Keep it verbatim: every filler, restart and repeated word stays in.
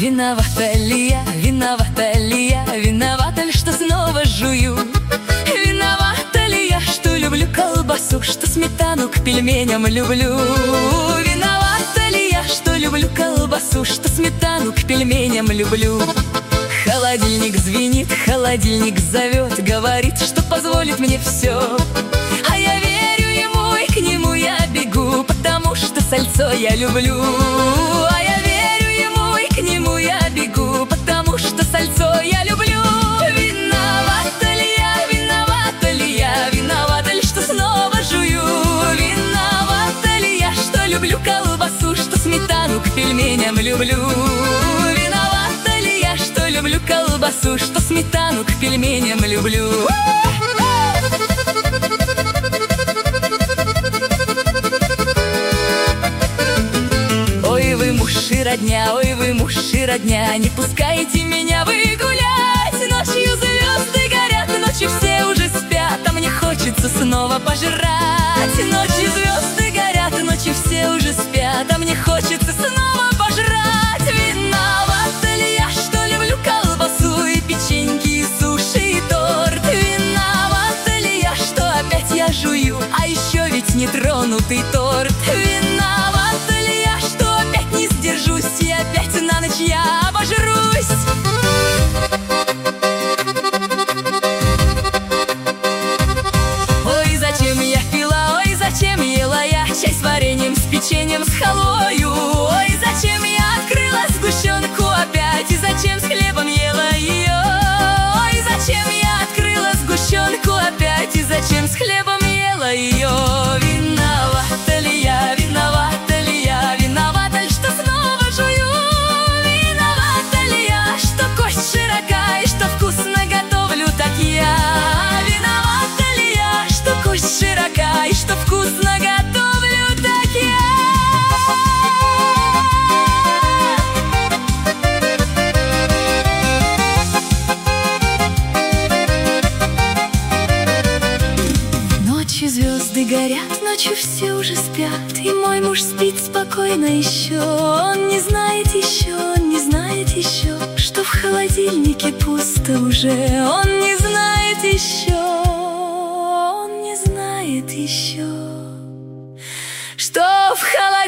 Виновата ли я, виновата ли я, виновата ли, что снова жую? Виновата ли я, что люблю колбасу, что сметану к пельменям люблю? Виновата ли я, что люблю колбасу, что сметану к пельменям люблю? Холодильник звенит, холодильник зовет, говорит, что позволит мне все. А я верю ему и к нему я бегу, потому что сальцо я люблю. А я верю ему и к нему я бегу, потому что сальцо я люблю. Виновата ли я, виновата ли я, виновата ли, что снова жую? Виновата ли я, что люблю колбасу, что сметану к пельменям люблю? Виновата ли я, что люблю колбасу, что сметану к пельменям люблю? Ой, вы муж и родня, ой, вы муж и родня, не пускайте меня вы гулять. Ночью звезды горят, ночью все уже спят, а мне хочется снова пожрать. Ночью звезды горят, ночью все уже спят, а мне хочется снова пожрать. Виновата ли я, что люблю колбасу и печеньки, и суши, и торт? Виновата ли я, что опять я жую, а еще ведь не тронутый торт? Виновата ли я, что опять не сдержусь и опять на ночь я обожрусь? Ой, зачем я пила, ой, зачем ела я чай с вареньем, с печеньем, с халвою? Ой, зачем я открыла сгущенку опять, и зачем с хлебом ела ее? Ой, зачем я открыла сгущенку опять, и зачем с хлебом ела ее? Виновата ли я, виновата ли я, виновата ли, что снова жую? Виновата ли я, что кость широка и что вкусно готовлю так я? Виновата ли я, что кость широка и что вкусно готовлю так я? Ночью звезды горят, ночью все уже спят, и мой муж спит спокойно еще. Он не знает еще, он не знает еще, что в холодильнике пусто уже. Он не знает еще, он не знает еще, что в холодильнике